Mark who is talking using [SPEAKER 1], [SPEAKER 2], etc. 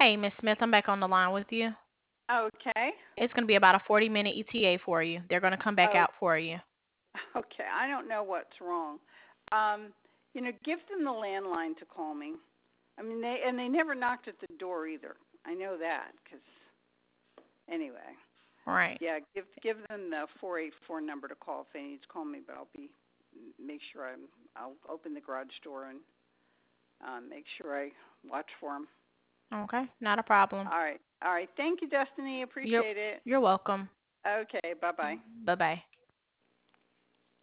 [SPEAKER 1] Hey, Miss Smith, I'm back on the line with you.
[SPEAKER 2] Okay.
[SPEAKER 1] It's going to be about a 40-minute ETA for you. They're going to come back
[SPEAKER 2] Oh,
[SPEAKER 1] out for you.
[SPEAKER 2] okay. I don't know what's wrong. Give them the landline to call me. I mean, they never knocked at the door either. I know that because anyway,
[SPEAKER 1] Right.
[SPEAKER 2] yeah. Give them the 484 number to call if they need to call me. But make sure I'll open the garage door and make sure I watch for them.
[SPEAKER 1] Okay, not a problem.
[SPEAKER 2] All right. All right. Thank you, Destiny.
[SPEAKER 1] You're
[SPEAKER 2] Appreciate it.
[SPEAKER 1] you're welcome.
[SPEAKER 2] Okay. Bye bye.
[SPEAKER 1] Bye-bye.